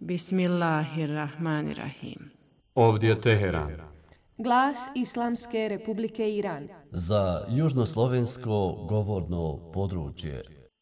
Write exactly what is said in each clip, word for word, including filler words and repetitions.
Bismillahirrahmanirrahim. Ovdje je Teheran. Glas Islamske Republike Iran. Za južnoslovensko govorno područje.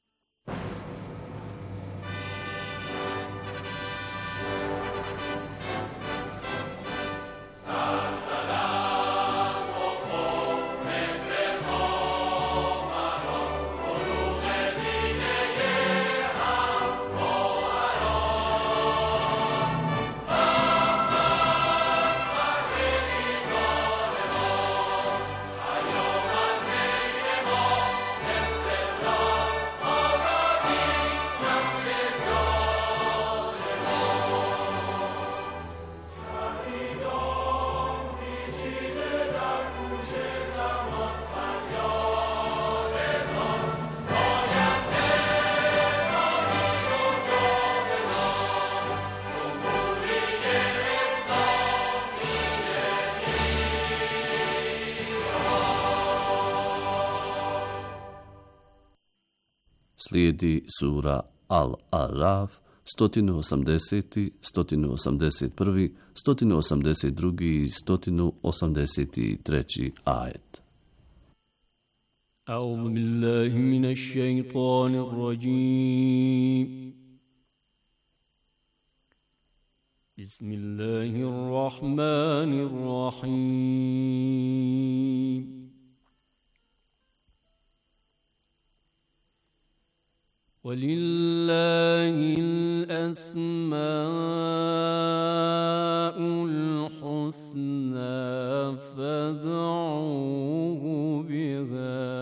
Slijedi sura Al-Araf, sto osamdeset, sto osamdeset prvi, sto osamdeset drugi i sto osamdeset treći ajet. A'udhu billahi minash shaitanir rajim. Bismillahirrahmanirrahim. وَلِلَّهِ الْأَسْمَاءُ الْحُسْنَى فَادْعُوهُ بِهَا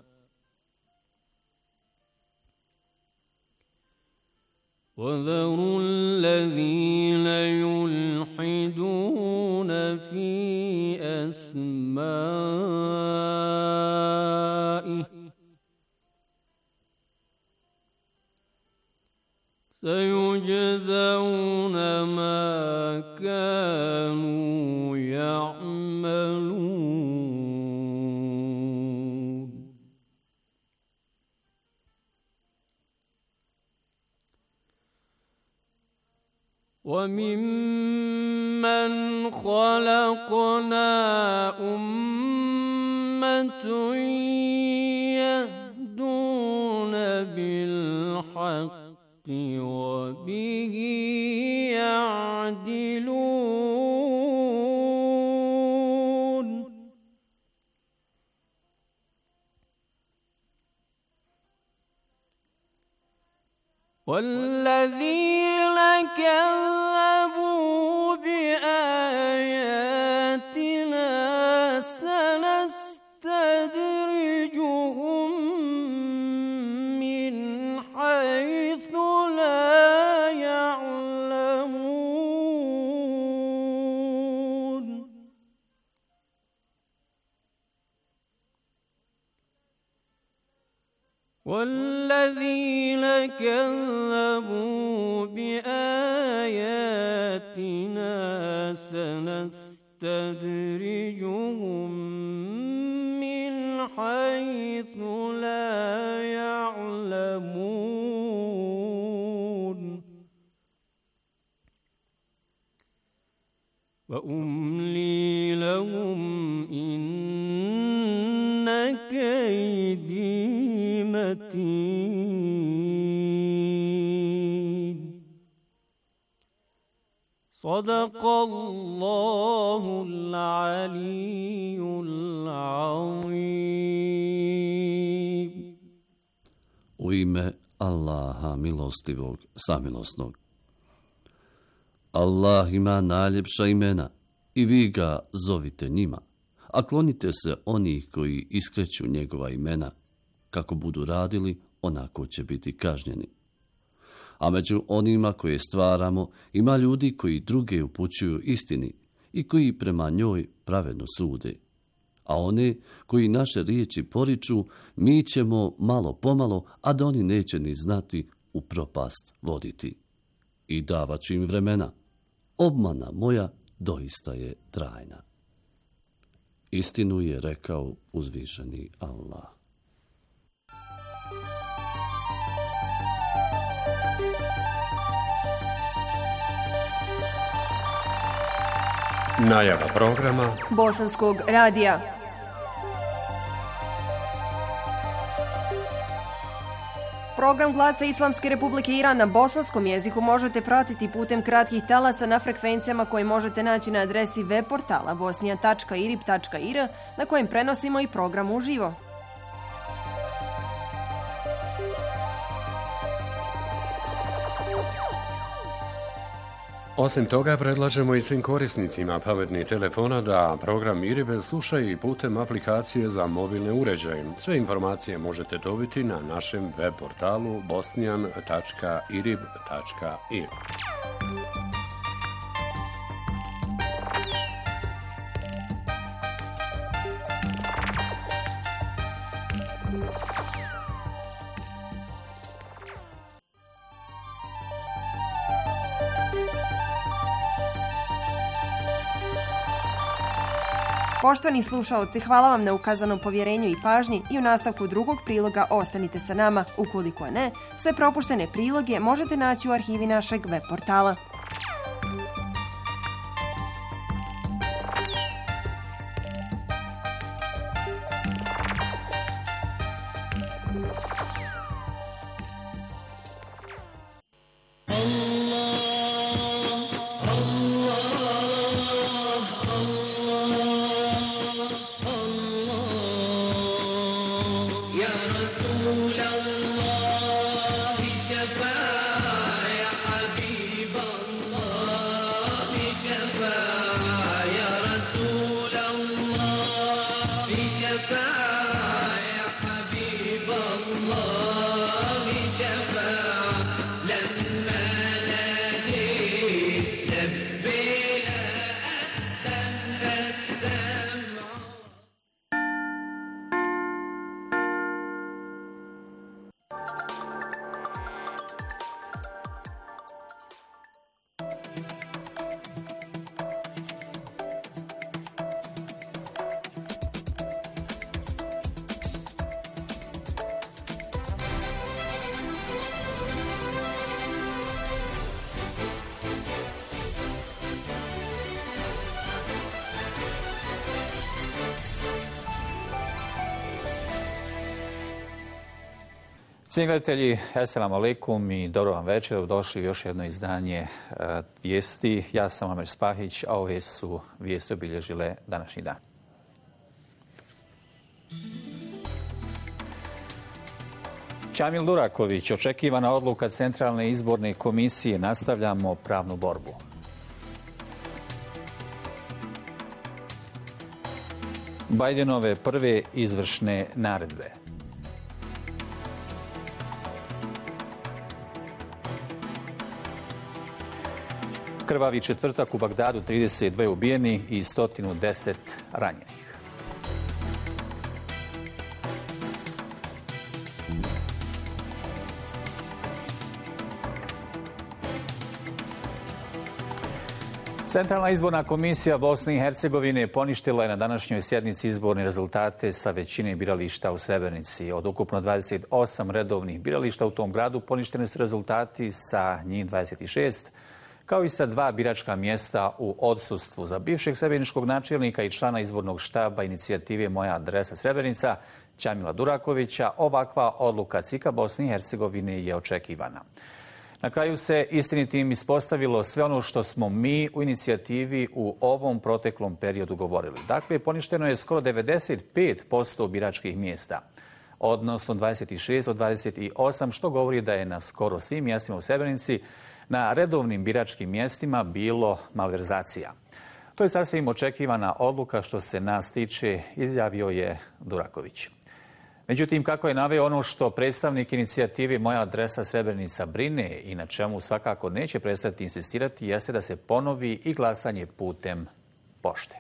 وَذَرُوا الَّذِينَ يُلْحِدُونَ فِي أَسْمَائِهِ سيجزون ما كانوا يعملون وممن خلقنا أمة يهدون بالحق وبه يعدلون والذين كذبوا بآياتنا سنستدرجهم من حيث والذين كذبوا بآياتنا سنستدرجهم من حيث لا يعلمون وأملي لهم إن كيدي متين صدق الله العلي العظيم. U ime Allaha milostivog, samilosnog. Allah ima najljepša imena i vi ga zovite njima, a klonite se onih koji iskreću njegova imena. Kako budu radili, onako će biti kažnjeni. A među onima koje stvaramo ima ljudi koji druge upućuju istini i koji prema njoj pravedno sude. A one koji naše riječi poriču, mi ćemo malo pomalo, a da oni neće ni znati, u propast voditi. I davat ću im vremena. Obmana moja doista je trajna. Istinu je rekao uzvišeni Allah. Najava programa Bosanskog radija. Program Glasa Islamske Republike Iran na bosanskom jeziku možete pratiti putem kratkih talasa na frekvencijama koje možete naći na adresi web portala bosnija tačka irib tačka ir na kojem prenosimo i program uživo. Osim toga, predlažemo i svim korisnicima pametnih telefona da program Iribe slušaju i putem aplikacije za mobilne uređaje. Sve informacije možete dobiti na našem web portalu bosnijan tačka irib tačka ir. Poštovani slušaoci, hvala vam na ukazanom povjerenju i pažnji i u nastavku drugog priloga ostanite sa nama. Ukoliko ne, sve propuštene priloge možete naći u arhivi našeg web portala. Cijenjeni gledatelji, assalamu alaikum i dobro vam večer. Došli u još jedno izdanje uh, vijesti. Ja sam Amer Spahić, a ove su vijesti obilježile današnji dan. Čamil Duraković, očekivana odluka Centralne izborne komisije, nastavljamo pravnu borbu. Bajdenove prve izvršne naredbe. Krvavi četvrtak u Bagdadu, trideset dva ubijeni i sto deset ranjenih. Centralna izborna komisija Bosne i Hercegovine poništila je na današnjoj sjednici izborne rezultate sa većine birališta u Srebrenici. Od ukupno dvadeset osam redovnih birališta u tom gradu poništeni su rezultati sa njih dvadeset šest, kao i sa dva biračka mjesta u odsustvu. Za bivšeg srebreničkog načelnika i člana izbornog štaba inicijative Moja adresa Srebrenica, Čamila Durakovića, ovakva odluka C I K-a Bosne i Hercegovine je očekivana. Na kraju se istinitim ispostavilo sve ono što smo mi u inicijativi u ovom proteklom periodu govorili. Dakle, poništeno je skoro devedeset pet posto biračkih mjesta, odnosno dvadeset šest od dvadeset osam, što govori da je na skoro svim mjestima u Srebrenici na redovnim biračkim mjestima bilo malverzacija. To je sasvim očekivana odluka što se nas tiče, izjavio je Duraković. Međutim, kako je naveo, ono što predstavnik inicijative Moja adresa Srebrenica brine i na čemu svakako neće prestati insistirati jeste da se ponovi i glasanje putem pošte.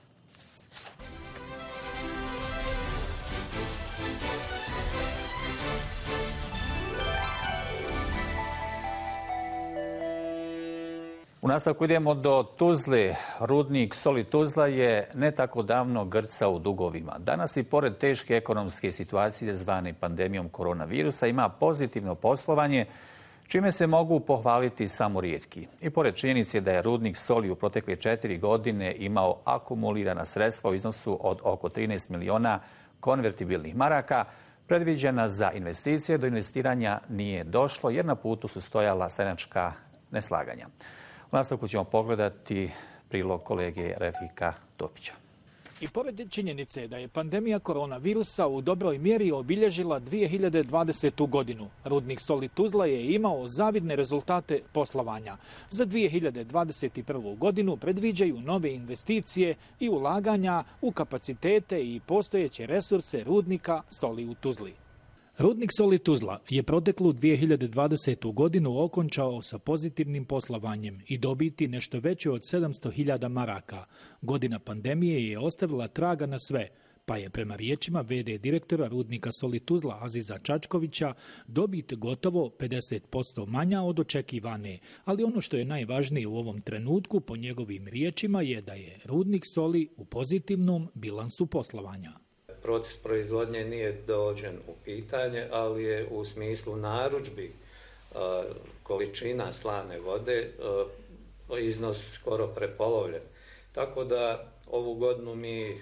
U nastavku idemo do Tuzle. Rudnik Soli Tuzla je ne tako davno grcao u dugovima. Danas i pored teške ekonomske situacije zvane pandemijom koronavirusa ima pozitivno poslovanje, čime se mogu pohvaliti samo rijetki. I pored činjenice da je rudnik soli u protekle četiri godine imao akumulirana sredstva u iznosu od oko trinaest miliona konvertibilnih maraka, predviđena za investicije, do investiranja nije došlo jer na putu su stojala stranačka neslaganja. U nastavku ćemo pogledati prilog kolege Refika Topića. I pored činjenice da je pandemija koronavirusa u dobroj mjeri obilježila dvije hiljade dvadesetu. godinu, rudnik soli Tuzla je imao zavidne rezultate poslovanja. Za dvije hiljade dvadeset prvu. godinu predviđaju nove investicije i ulaganja u kapacitete i postojeće resurse rudnika soli u Tuzli. Rudnik soli Tuzla je proteklu dvije hiljade dvadesetu. godinu okončao sa pozitivnim poslovanjem i dobiti nešto veće od sedamsto hiljada maraka. Godina pandemije je ostavila traga na sve, pa je prema riječima ve de direktora rudnika soli Tuzla Aziza Čačkovića dobit gotovo pedeset posto manja od očekivane. Ali ono što je najvažnije u ovom trenutku, po njegovim riječima, je da je rudnik soli u pozitivnom bilansu poslovanja. Proces proizvodnje nije dođen u pitanje, ali je u smislu narudžbi količina slane vode iznos skoro prepolovljen. Tako da ovu godinu mi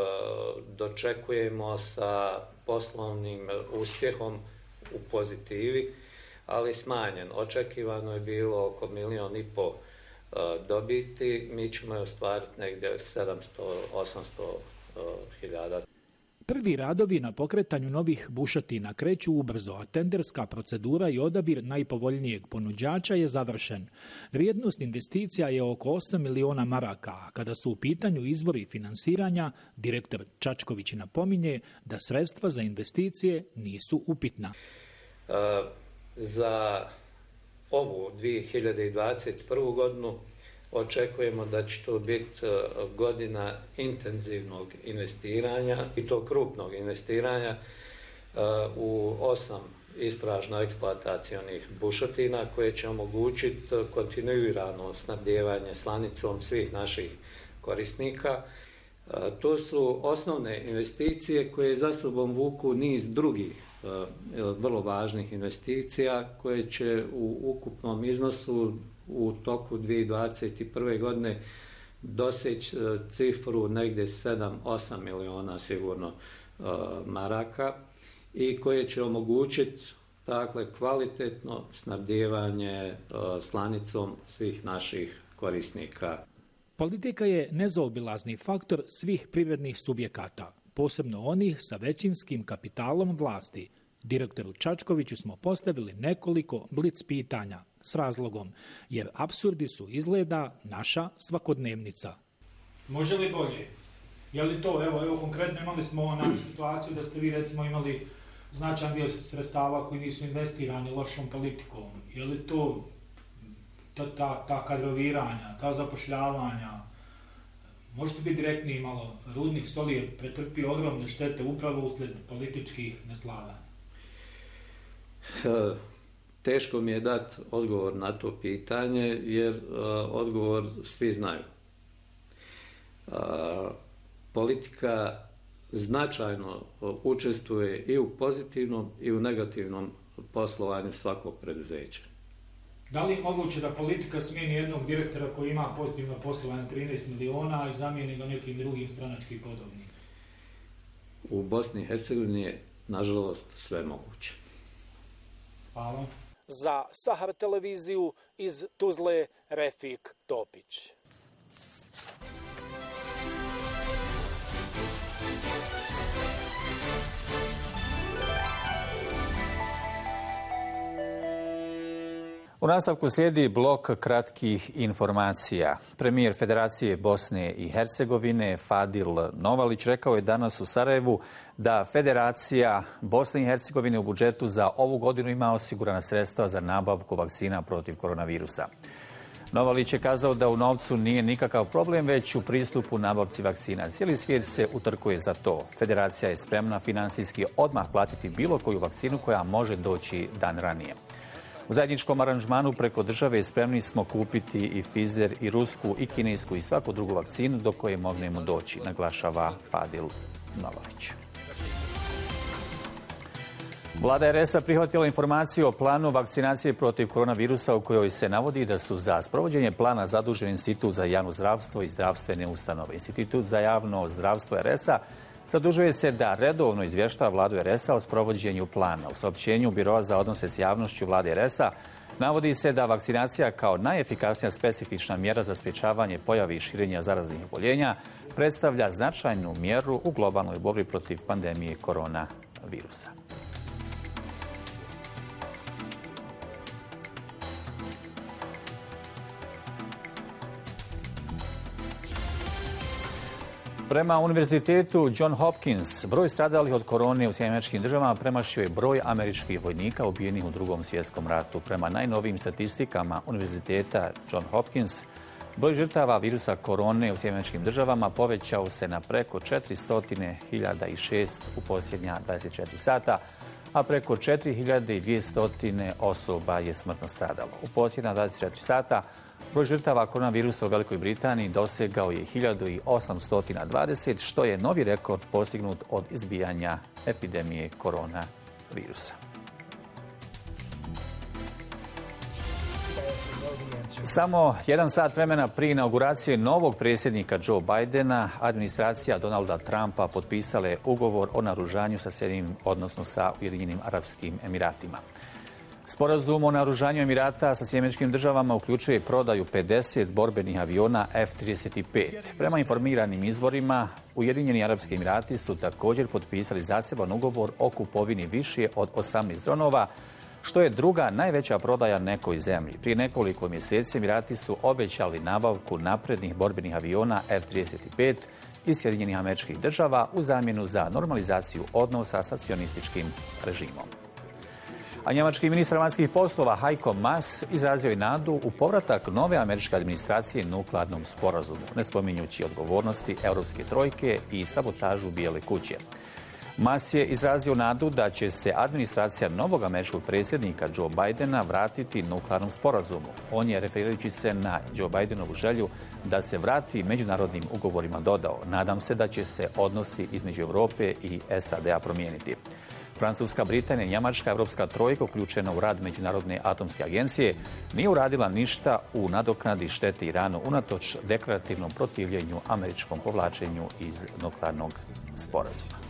dočekujemo sa poslovnim uspjehom u pozitivi, ali smanjen. Očekivano je bilo oko milijon i po dobiti, mi ćemo je ostvariti negdje sedamsto do osamsto hiljada. Prvi radovi na pokretanju novih bušotina kreću ubrzo, a tenderska procedura i odabir najpovoljnijeg ponuđača je završen. Vrijednost investicija je oko osam miliona maraka, a kada su u pitanju izvori finansiranja, direktor Čačković napominje da sredstva za investicije nisu upitna. E, za ovu dvije hiljade dvadeset prvu. godinu očekujemo da će to biti godina intenzivnog investiranja i to krupnog investiranja u osam istražno-eksploatacionih bušotina koje će omogućiti kontinuirano snabdijevanje slanicom svih naših korisnika. To su osnovne investicije koje za sobom vuku niz drugih vrlo važnih investicija koje će u ukupnom iznosu u toku dvije hiljade dvadeset prve. godine doseći cifru negdje sedam do osam miliona sigurno maraka i koje će omogućiti dakle, kvalitetno snabdijevanje slanicom svih naših korisnika. Politika je nezaobilazni faktor svih privrednih subjekata, posebno onih sa većinskim kapitalom vlasti. Direktoru Čačkoviću smo postavili nekoliko blic pitanja s razlogom, jer apsurdi su izgleda naša svakodnevnica. Može li bolje? Je li to, evo, evo konkretno imali smo onaj situaciju da ste vi recimo imali značajan dio sredstava koji nisu investirani lošom politikom. Je li to ta, ta, ta kadroviranja, ta zapošljavanja? Možete biti direktniji malo. Rudnik soli je pretrpio ogromne štete upravo uslijed političkih neslaganja. Teško mi je dati odgovor na to pitanje, jer uh, odgovor svi znaju. Uh, politika značajno učestvuje i u pozitivnom i u negativnom poslovanju svakog preduzeća. Da li je moguće da politika smijeni jednog direktora koji ima pozitivno poslovanje trinaest miliona i zamijeni ga nekim drugim stranačkim podobnim? U Bosni i Hercegovini je, nažalost, sve moguće. Hvala. Za Sahar televiziju iz Tuzle, Refik Topić. U nastavku slijedi blok kratkih informacija. Premijer Federacije Bosne i Hercegovine Fadil Novalić rekao je danas u Sarajevu da Federacija Bosne i Hercegovine u budžetu za ovu godinu ima osigurana sredstva za nabavku vakcina protiv koronavirusa. Novalić je kazao da u novcu nije nikakav problem, već u pristupu nabavci vakcina. Cijeli svijet se utrkuje za to. Federacija je spremna finansijski odmah platiti bilo koju vakcinu koja može doći dan ranije. U zajedničkom aranžmanu preko države spremni smo kupiti i Pfizer, i rusku, i kinesku, i svaku drugu vakcinu do koje mognemo doći, naglašava Fadil Novalić. Vlada er es a prihvatila informaciju o planu vakcinacije protiv koronavirusa u kojoj se navodi da su za sprovođenje plana zadužen Institut za javno zdravstvo i zdravstvene ustanove. Institut za javno zdravstvo er es a zadužuje se da redovno izvještava vladu er es a o sprovođenju plana. U saopćenju Biroa za odnose s javnošću vlade er es a navodi se da vakcinacija kao najefikasnija specifična mjera za sprječavanje pojavi i širenja zaraznih oboljenja predstavlja značajnu mjeru u globalnoj borbi protiv pandemije koronavirusa. Prema univerzitetu John Hopkins, broj stradalih od korone u Sjedinjenim Američkim Državama premašio je broj američkih vojnika ubijenih u Drugom svjetskom ratu. Prema najnovijim statistikama univerziteta John Hopkins, broj žrtava virusa korone u Sjedinjenim Američkim Državama povećao se na preko četiristo hiljada šest u posljednja dvadeset četiri sata, a preko četiri hiljade dvjesto osoba je smrtno stradalo. U posljednja dvadeset četiri sata broj žrtava koronavirusa u Velikoj Britaniji dosegao je hiljadu osamsto dvadeset, što je novi rekord postignut od izbijanja epidemije koronavirusa. Samo jedan sat vremena prije inauguracije novog predsjednika Joe Bidena, administracija Donalda Trumpa potpisala je ugovor o naoružanju sa Sjedinim, odnosno sa Ujedinjenim Arapskim Emiratima. Sporazum o naoružanju Emirata sa Sjedinjenim Američkim Državama uključuje prodaju pedeset borbenih aviona F trideset pet. Prema informiranim izvorima, Ujedinjeni Arapski Emirati su također potpisali zaseban ugovor o kupovini više od osamnaest dronova, što je druga najveća prodaja nekoj zemlji. Prije nekoliko mjeseci Emirati su obećali nabavku naprednih borbenih aviona F trideset pet iz Sjedinjenih Američkih Država u zamjenu za normalizaciju odnosa sa sionističkim režimom. A njemački ministar vanjskih poslova Heiko Maas izrazio je nadu u povratak nove američke administracije nuklearnom sporazumu, ne spominjući odgovornosti Europske trojke i sabotažu Bijele kuće. Maas je izrazio nadu da će se administracija novog američkog predsjednika Joe Bidena vratiti nuklearnom sporazumu. On je, referirajući se na Joe Bidenovu želju da se vrati međunarodnim ugovorima, dodao: "Nadam se da će se odnosi između Europe i S A D-a promijeniti." Francuska, Britanija i Njemačka, Europska trojka, uključena u rad Međunarodne atomske agencije, nije uradila ništa u nadoknadi štete Iranu unatoč deklarativnom protivljenju američkom povlačenju iz nuklearnog sporazuma.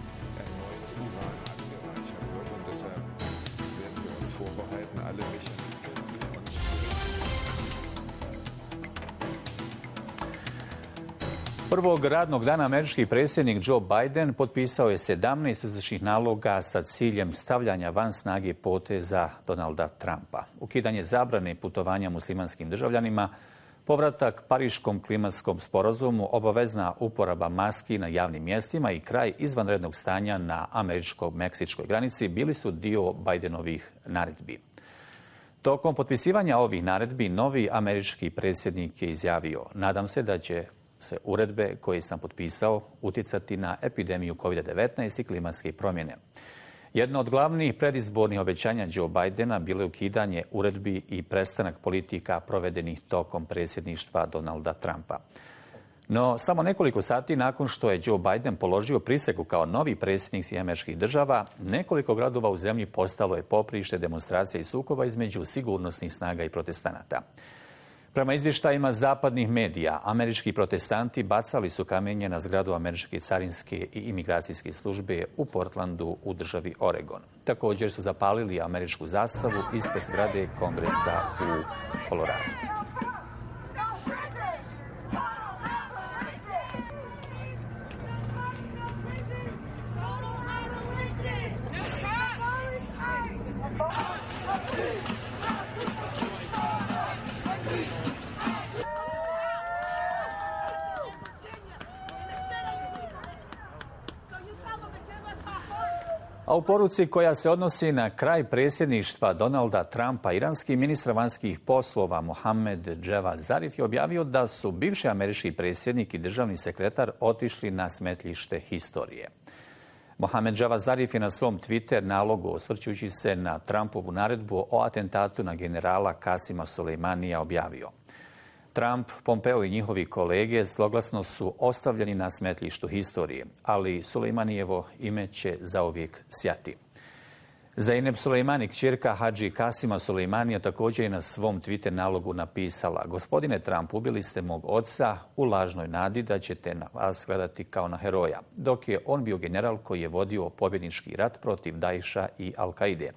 Prvog radnog dana američki predsjednik Joe Biden potpisao je sedamnaest izvršnih naloga sa ciljem stavljanja van snage poteza Donalda Trumpa. Ukidanje zabrane putovanja muslimanskim državljanima, povratak Pariškom klimatskom sporazumu, obavezna uporaba maski na javnim mjestima i kraj izvanrednog stanja na američko-meksičkoj granici bili su dio Bidenovih naredbi. Tokom potpisivanja ovih naredbi, novi američki predsjednik je izjavio: "Nadam se da će se uredbe koje sam potpisao utjecati na epidemiju kovid devetnaest i klimatske promjene." Jedno od glavnih predizbornih obećanja Joe Bidena bilo je ukidanje uredbi i prestanak politika provedenih tokom predsjedništva Donalda Trumpa. No, samo nekoliko sati nakon što je Joe Biden položio prisegu kao novi predsjednik Sjedinjenih Američkih Država, nekoliko gradova u zemlji postalo je poprište demonstracija i sukoba između sigurnosnih snaga i protestanata. Prema izvještajima zapadnih medija, američki protestanti bacali su kamenje na zgradu američke carinske i imigracijske službe u Portlandu u državi Oregon. Također su zapalili američku zastavu ispred zgrade Kongresa u Koloradu. A u poruci koja se odnosi na kraj predsjedništva Donalda Trumpa, iranski ministar vanjskih poslova Mohamed Javad Zarif je objavio da su bivši američki predsjednik i državni sekretar otišli na smetlište historije. Mohamed Javad Zarif je na svom Twitter nalogu, osvrćujući se na Trumpovu naredbu o atentatu na generala Kasima Sulejmanija, objavio: "Trump, Pompeo i njihovi kolege zloglasno su ostavljeni na smetlištu historije, ali Sulejmanijevo ime će zauvijek sjati." Zeynep Sulejmani, kćerka Hadži Kasima Sulejmanija, također je na svom Twitter nalogu napisala: Gospodine Trump, ubili ste mog oca u lažnoj nadi da ćete na vas gledati kao na heroja, dok je on bio general koji je vodio pobjednički rat protiv Daesha i Al-Kaide.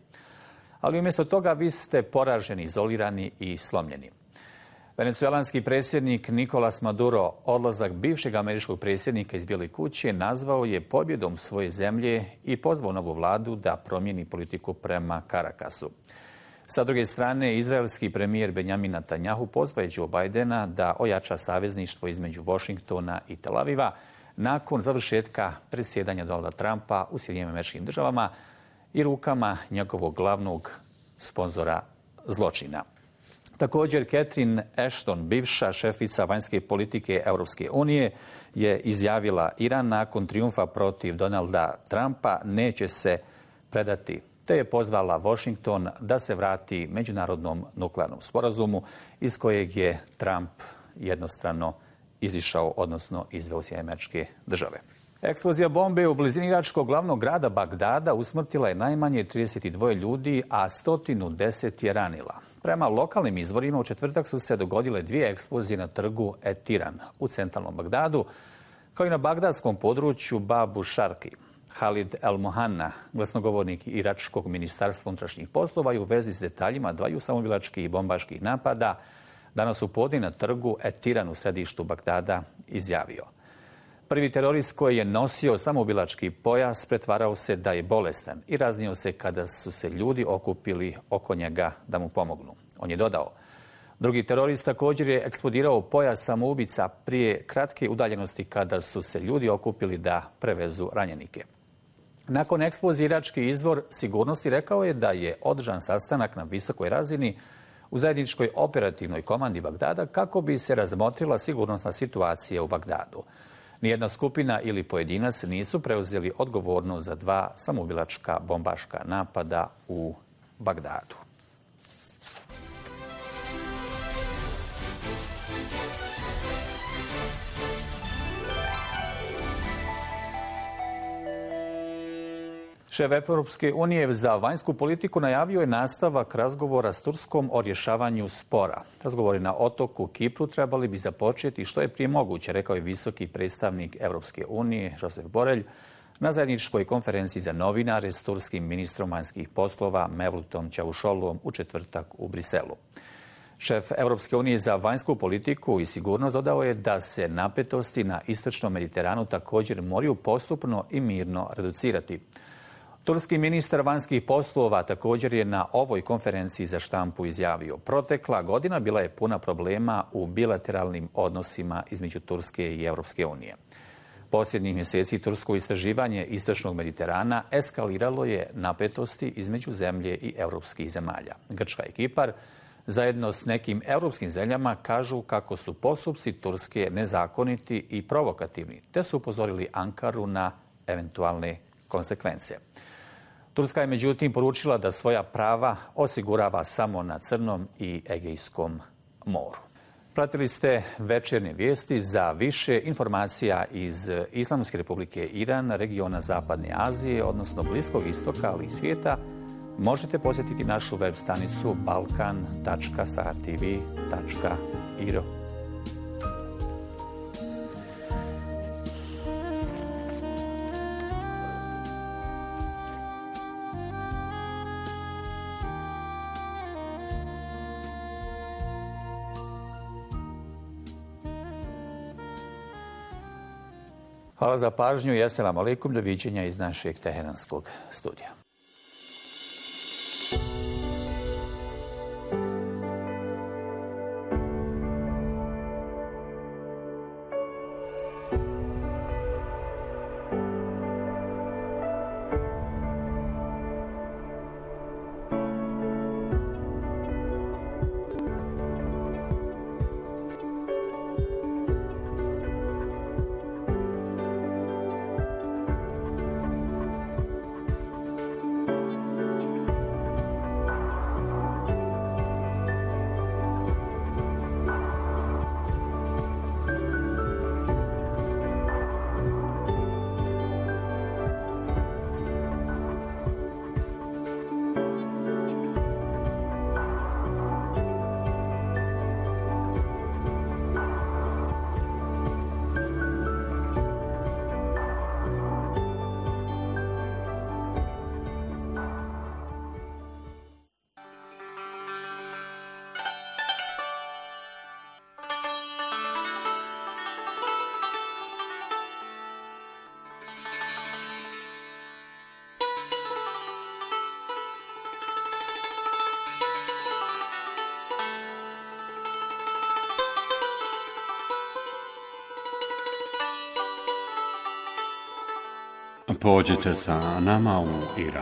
Ali umjesto toga vi ste poraženi, izolirani i slomljeni. Venecuelanski predsjednik Nicolas Maduro odlazak bivšeg američkog predsjednika iz Bijele kuće nazvao je pobjedom svoje zemlje i pozvao novu vladu da promijeni politiku prema Carakasu. Sa druge strane, izraelski premijer Benjamin Netanjahu pozvao je Joe Bidena da ojača savezništvo između Washingtona i Tel Aviva nakon završetka predsjedanja Donalda Trumpa u Sjedinjenim Američkim Državama i rukama njegovog glavnog sponzora zločina. Također, Catherine Ashton, bivša šefica vanjske politike Europske unije, je izjavila: Iran nakon trijumfa protiv Donalda Trumpa neće se predati, te je pozvala Washington da se vrati međunarodnom nuklearnom sporazumu iz kojeg je Trump jednostrano izišao, odnosno izveo Sjedinjene Američke Države. Eksplozija bombe u blizini iračkog glavnog grada Bagdada usmrtila je najmanje trideset dva ljudi, a sto deset je ranila. Prema lokalnim izvorima, u četvrtak su se dogodile dvije eksplozije na trgu Etiran u centralnom Bagdadu, kao i na bagdadskom području Babu Šarki. Halid El Mohanna, glasnogovornik iračkog ministarstva unutrašnjih poslova, i u vezi s detaljima dvaju samoubilačkih i bombaških napada danas u podne na trgu Etiran u središtu Bagdada izjavio: Prvi terorist koji je nosio samoubilački pojas pretvarao se da je bolestan i raznio se kada su se ljudi okupili oko njega da mu pomognu. On je dodao: Drugi terorist također je eksplodirao pojas samoubica prije kratke udaljenosti kada su se ljudi okupili da prevezu ranjenike. Nakon eksplozije irački izvor sigurnosti rekao je da je održan sastanak na visokoj razini u zajedničkoj operativnoj komandi Bagdada kako bi se razmotrila sigurnosna situacija u Bagdadu. Nijedna skupina ili pojedinac nisu preuzeli odgovornost za dva samoubilačka bombaška napada u Bagdadu. Šef Europske unije za vanjsku politiku najavio je nastavak razgovora s Turskom o rješavanju spora. Razgovori na otoku Kipru trebali bi započeti što je prije moguće, rekao je visoki predstavnik Europske unije Josep Borrell na zajedničkoj konferenciji za novinare s turskim ministrom vanjskih poslova Mevlutom Čavuşoğluom u četvrtak u Briselu. Šef Europske unije za vanjsku politiku i sigurnost dodao je da se napetosti na istočnom Mediteranu također moraju postupno i mirno reducirati. Turski ministar vanjskih poslova također je na ovoj konferenciji za štampu izjavio: Protekla godina bila je puna problema u bilateralnim odnosima između Turske i Europske unije. Posljednjih mjeseci tursko istraživanje istočnog Mediterana eskaliralo je napetosti između zemlje i europskih zemalja. Grčka i Kipar zajedno s nekim europskim zemljama kažu kako su postupci Turske nezakoniti i provokativni, te su upozorili Ankaru na eventualne konsekvence. Turska je međutim poručila da svoja prava osigurava samo na Crnom i Egejskom moru. Pratili ste večernje vijesti. Za više informacija iz Islamske republike Iran, regiona Zapadne Azije, odnosno Bliskog istoka, ali i svijeta, možete posjetiti našu web stranicu balkan tačka sahartv tačka i r. Hvala za pažnju i assalamu alaikum, doviđenja iz našeg teheranskog studija. Pođite sa nama u Iran.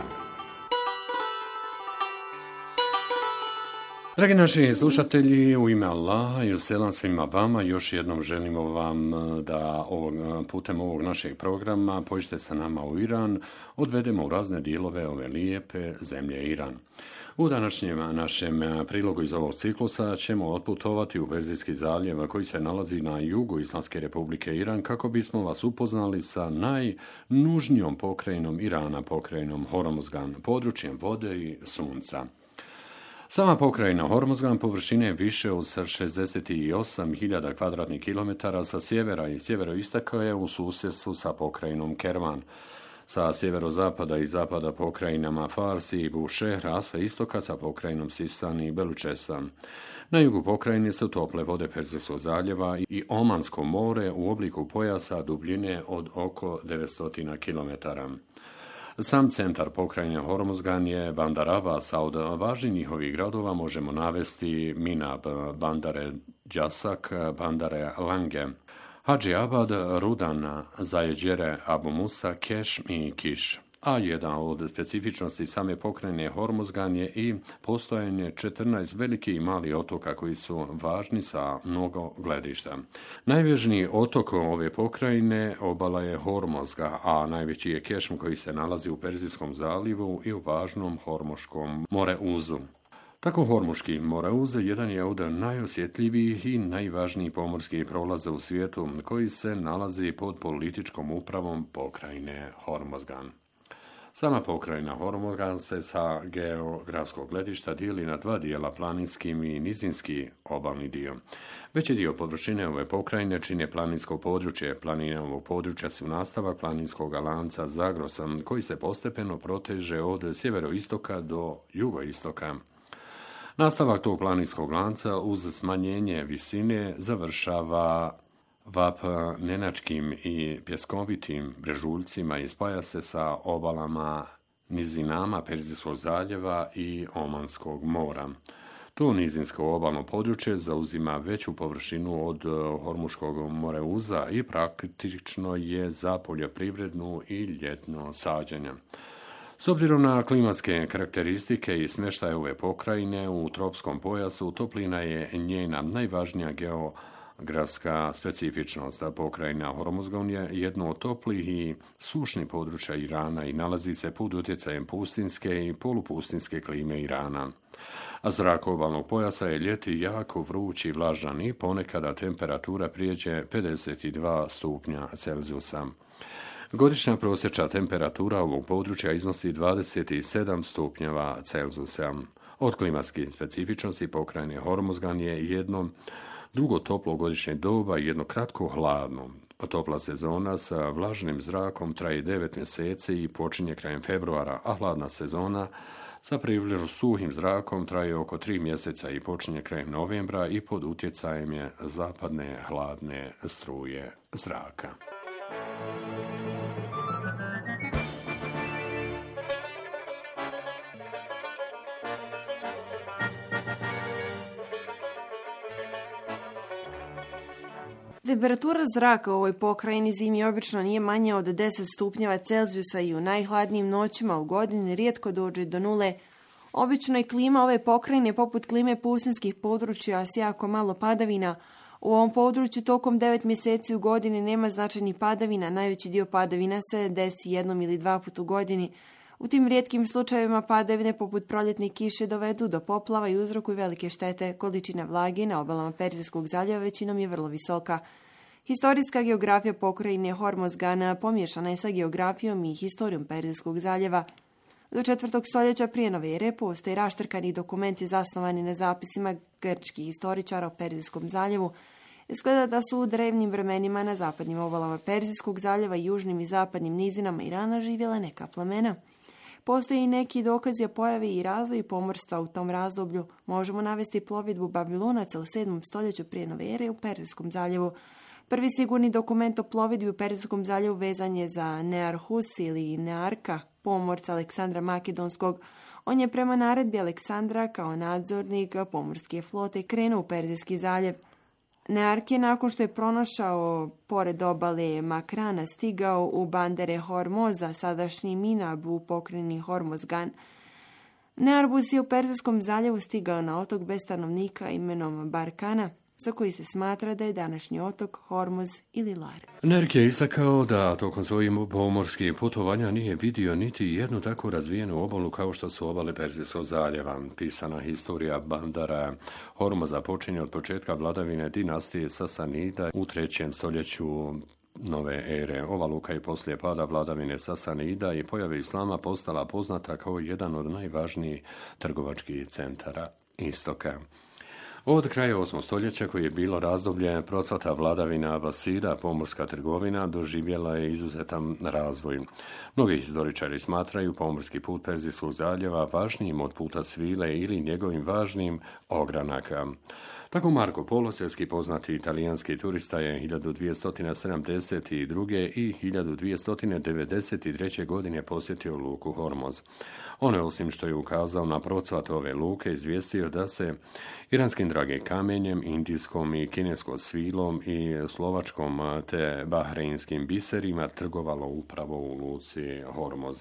Dragi naši slušatelji, u ime Allaha i selam svima vama, još jednom želimo vam da ovog, putem ovog našeg programa pođite sa nama u Iran, odvedemo u razne dijelove ove lijepe zemlje Iran. U današnjem našem prilogu iz ovog ciklusa ćemo otputovati u Perzijski zaljev koji se nalazi na jugu Islamske republike Iran kako bismo vas upoznali sa najnužnijom pokrajinom Irana, pokrajinom Hormozgan, područjem vode i sunca. Sama pokrajina Hormozgan površine je više od šezdeset osam hiljada kvadratnih kilometara sa sjevera i sjeveroistaka je u susjedstvu sa pokrajinom Kerman, sa sjeverozapada i zapada pokrajinama Farsi i Bušehra, a sa istoka sa pokrajinom Sisan i Belučestan. Na jugu pokrajine su tople vode Perzijskog zaljeva i Omansko more u obliku pojasa dubljine od oko devetsto kilometara. Sam centar pokrajine Hormozgan je Bandar Abbas, a od važnijih njihovih gradova možemo navesti Minab, Bandare Džasak, Bandare Lange, Hadži Abad, Rudan, Zajeđere, Abu Musa, Kešm i Kiš. A jedna od specifičnosti same pokrajine Hormozgan je i postojanje četrnaest velikih i malih otoka koji su važni sa mnogo gledišta. Najvažniji otok ove pokrajine obala je Hormozga, a najveći je Kešm koji se nalazi u Perzijskom zalivu i u važnom Hormoškom moreuzu. Tako Hormuški moreuz jedan je od najosjetljivijih i najvažnijih pomorskih prolaza u svijetu koji se nalazi pod političkom upravom pokrajine Hormozgan. Sama pokrajina Hormozgan se sa geografskog gledišta dijeli na dva dijela, planinski i nizinski obalni dio. Veći dio površine ove pokrajine čine planinsko područje. Planine ovog područja su nastavak planinskog lanca Zagrosa koji se postepeno proteže od sjeveroistoka do jugoistoka. Nastavak tog planinskog lanca uz smanjenje visine završava Vap nenačkim i pjeskovitim brežuljcima i spaja se sa obalama nizinama Perzijskog zaljeva i Omanskog mora. To nizinsko obalno područje zauzima veću površinu od Hormuškog moreuza i praktično je za poljoprivrednu i ljetno sađenje. S obzirom na klimatske karakteristike i smještaje ove pokrajine u tropskom pojasu, toplina je njena najvažnija geografska specifičnost. Pokrajina Hormozgan je jedno od toplih i sušnih područja Irana i nalazi se pod utjecajem pustinske i polupustinske klime Irana. A zrak obalnog pojasa je ljeti jako vruć i vlažan i ponekada temperatura prijeđe pedeset dva stupnja Celzijusa. Godišnja prosječna temperatura ovog područja iznosi dvadeset sedam stupnjeva Celzijusa. Od klimatskih specifičnosti pokrajine Hormozgan je jedno dugo toplo godišnje doba i jedno kratko hladno. Topla sezona sa vlažnim zrakom traje devet mjeseci i počinje krajem februara, a hladna sezona sa približno suhim zrakom traje oko tri mjeseca i počinje krajem novembra i pod utjecajem je zapadne hladne struje zraka. Temperatura zraka u ovoj pokrajini zimi obično nije manja od deset stupnjeva Celzijusa i u najhladnijim noćima u godini rijetko dođe do nule. Obično je klima ove pokrajine poput klime pustinskih područja s jako malo padavina. U ovom području tokom devet mjeseci u godini nema značajnih padavina, najveći dio padavina se desi jednom ili dva put u godini. U tim rijetkim slučajevima padavine poput proljetne kiše dovedu do poplava i uzrokuju velike štete. Količina vlage na obalama Perzijskog zaljeva većinom je vrlo visoka. Historijska geografija pokrajine Hormozgana pomiješana je sa geografijom i historijom Perzijskog zaljeva. Do četvrtog stoljeća prije nove ere postoje raštrkani dokumenti zasnovani na zapisima grčkih historičara o Perzijskom zaljevu. Izgleda da su u drevnim vremenima na zapadnim obalama Perzijskog zaljeva i južnim i zapadnim nizinama Irana živjela neka plemena. Postoje i neki dokazi o pojavi i razvoju pomorstva u tom razdoblju. Možemo navesti plovidbu Babilonaca u sedmom stoljeću prije nove ere u Perzijskom zaljevu. Prvi sigurni dokument o plovidbi u Perzijskom zaljevu vezan je za Nearhus ili Nearka, pomorca Aleksandra Makedonskog. On je prema naredbi Aleksandra kao nadzornik pomorske flote krenuo u Perzijski zaljev. Neark je nakon što je pronašao pored obale Makrana stigao u bandere Hormoza, sadašnji Minab u pokrajini Hormozgan. Nearbus je u Perzijskom zaljevu stigao na otok bez stanovnika imenom Barkana, za koji se smatra da je današnji otok Hormoz ili Lar. Neark je istakao da tokom svojih pomorskih putovanja nije vidio niti jednu tako razvijenu obalu kao što su obale Perzijskog zaljeva. Pisana historija bandara Hormoza počinje od početka vladavine dinastije Sasanida u trećem stoljeću nove ere. Ova luka je poslije pada vladavine Sasanida i pojave islama postala poznata kao jedan od najvažnijih trgovačkih centara istoka. Od kraja osmog stoljeća, koji je bilo razdoblje procvata vladavina Abasida, pomorska trgovina doživjela je izuzetan razvoj. Mnogi historičari smatraju pomorski put Perzijskog zaljeva važnijim od puta svile ili njegovim važnim ogranaka. Tako Marko Polo, svjetski poznati italijanski turista, je hiljadu dvjesto sedamdeset druge. i hiljadu dvjesto devedeset treće. godine posjetio luku Hormoz. On je, osim što je ukazao na procvat ove luke, izvijestio da se iranskim drage kamenjem, indijskom i kineskom svilom i slovačkom te bahreinskim biserima trgovalo upravo u luci Hormoz.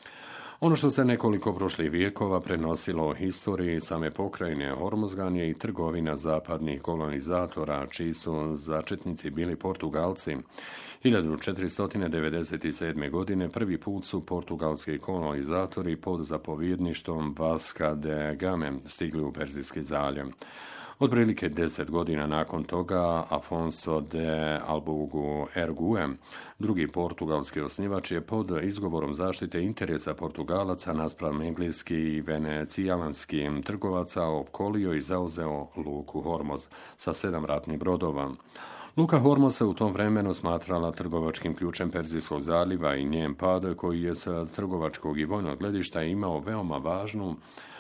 Ono što se nekoliko prošlih vijekova prenosilo o historiji same pokrajine Hormozgan je i trgovina zapadnih kolonizatora, čiji su začetnici bili Portugalci. hiljadu četiristo devedeset sedme. godine prvi put su portugalski kolonizatori pod zapovjedništvom Vasca de Game stigli u Perzijski zaljev. Otprilike deset godina nakon toga Afonso de Albugu Ergue, drugi portugalski osnivač, je pod izgovorom zaštite interesa Portugalaca naspram engleski i venecijalanski trgovaca opkolio i zauzeo luku Hormoz sa sedam ratnih brodova. Luka Hormoz se u tom vremenu smatrala trgovačkim ključem Perzijskog zaljeva i njen pad, koji je sa trgovačkog i vojnog gledišta imao veoma važnu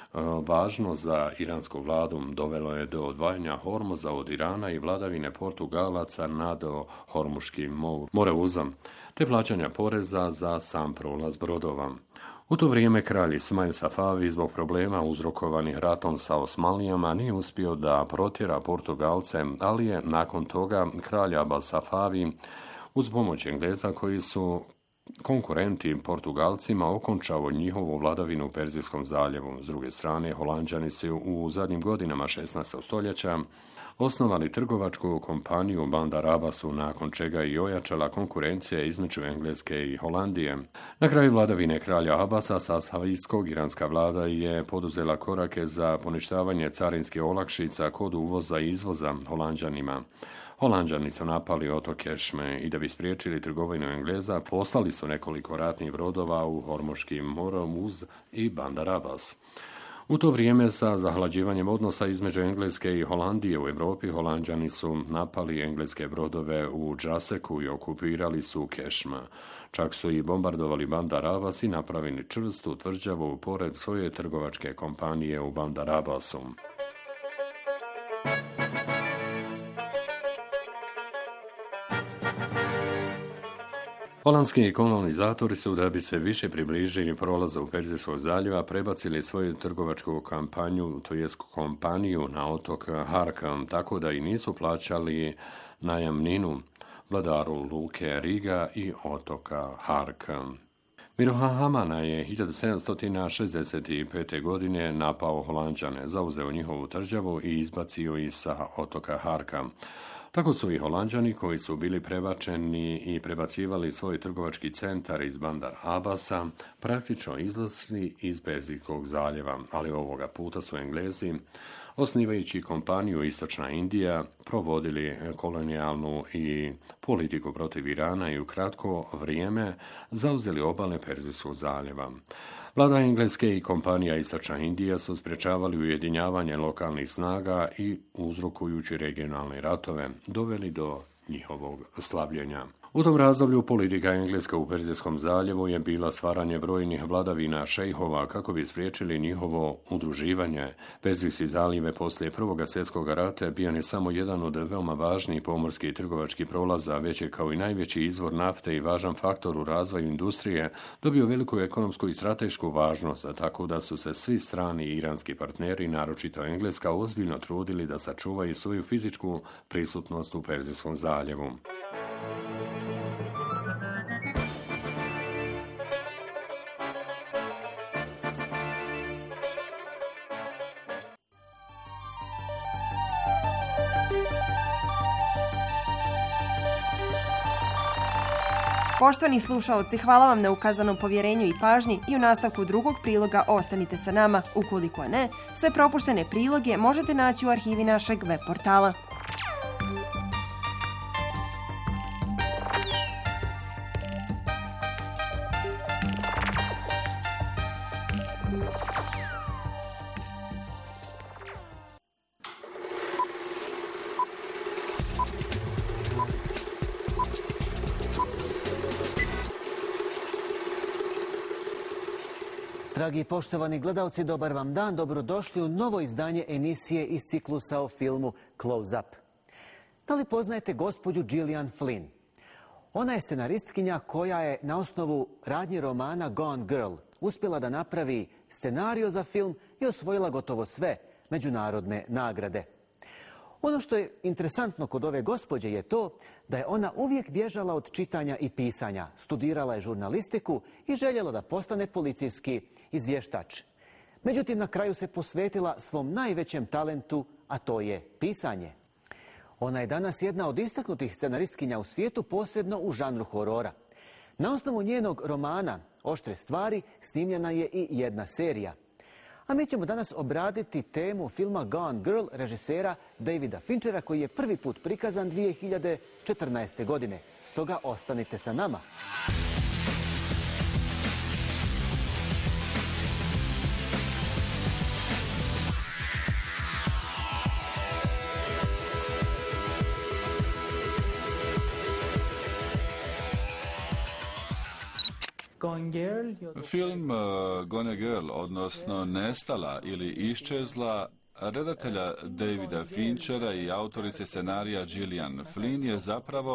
važno za iransku vladu, dovelo je do odvajanja Hormoza od Irana i vladavine Portugalaca nad Hormuškim moreuzom, te plaćanja poreza za sam prolaz brodova. U to vrijeme kralj Ismail Safavi zbog problema uzrokovanih ratom sa Osmanlijama nije uspio da protjera Portugalce, ali je nakon toga kralj Abbas Safavi uz pomoć Engleza, koji su konkurenti Portugalcima, okončao njihovu vladavinu u Perzijskom zaljevu. S druge strane, Holanđani su u zadnjim godinama šesnaestog stoljeća osnovali trgovačku kompaniju Bandar Abbasu, nakon čega i ojačala konkurencija između Engleske i Holandije. Na kraju vladavine kralja Abbasa Safavijskog iranska vlada je poduzela korake za poništavanje carinskih olakšica kod uvoza i izvoza Holanđanima. Holanđani su napali otok Kešme i da bi spriječili trgovinu Engleza, poslali su nekoliko ratnih brodova u Hormuškim morom uz i Bandar Abbas. U to vrijeme, sa zahlađivanjem odnosa između Engleske i Holandije u Europi, Holanđani su napali engleske brodove u Džaseku i okupirali su Kešma. Čak su i bombardovali Bandar Abbas i napravili čvrstu tvrđavu pored svoje trgovačke kompanije u Bandar Abbasu. Holandski kolonizatori su, da bi se više približili prolazu Perzijskog zaljeva, prebacili svoju trgovačku kampanju, to jest kompaniju, na otok Harkam, tako da i nisu plaćali najamninu vladaru luke Riga i otoka Harkam. Miroha Hamana je hiljadu sedamsto šezdeset pete. godine napao Holanđane, zauzeo njihovu tvrđavu i izbacio ih sa otoka Harkam. Tako su i Holanđani, koji su bili prebačeni i prebacivali svoj trgovački centar iz Bandar Abbasa, praktično izlazili iz Perzijskog zaljeva, ali ovoga puta su Englezi, osnivajući kompaniju Istočna Indija, provodili kolonijalnu i politiku protiv Irana i u kratko vrijeme zauzeli obale Perzijskog zaljeva. Vlada Engleske i kompanija Istočna Indija su sprječavali ujedinjavanje lokalnih snaga i, uzrokujući regionalne ratove, doveli do njihovog slabljenja. U tom razdoblju politika Engleska u Perzijskom zaljevu je bila stvaranje brojnih vladavina šejhova kako bi spriječili njihovo udruživanje. Perzijski zaljev je poslije Prvog svjetskog rata bio je samo jedan od veoma važnijih pomorskih i trgovačkih prolaza, već je kao i najveći izvor nafte i važan faktor u razvoju industrije dobio veliku ekonomsku i stratešku važnost, tako da su se svi strani iranski partneri, naročito Engleska, ozbiljno trudili da sačuvaju svoju fizičku prisutnost u Perzijskom zaljevu. Poštovani slušaoci, hvala vam na ukazanom povjerenju i pažnji i u nastavku drugog priloga ostanite sa nama. Ukoliko ne, sve propuštene priloge možete naći u arhivi našeg web portala. Dragi poštovani gledalci, dobar vam dan, dobrodošli u novo izdanje emisije iz ciklusa o filmu Close Up. Da li poznajete gospođu Gillian Flynn? Ona je scenaristkinja koja je na osnovu radnje romana Gone Girl uspjela da napravi scenario za film i osvojila gotovo sve međunarodne nagrade. Ono što je interesantno kod ove gospođe je to da je ona uvijek bježala od čitanja i pisanja, studirala je žurnalistiku i željela da postane policijski izvještač. Međutim, na kraju se posvetila svom najvećem talentu, a to je pisanje. Ona je danas jedna od istaknutih scenaristkinja u svijetu, posebno u žanru horora. Na osnovu njenog romana Oštre stvari snimljena je i jedna serija. A mi ćemo danas obraditi temu filma Gone Girl režisera Davida Finchera, koji je prvi put prikazan dvije hiljade četrnaeste. godine. Stoga ostanite sa nama. Film uh, Gone Girl, odnosno Nestala ili Iščezla, redatelja Davida Finchera i autorice scenarija Gillian Flynn je zapravo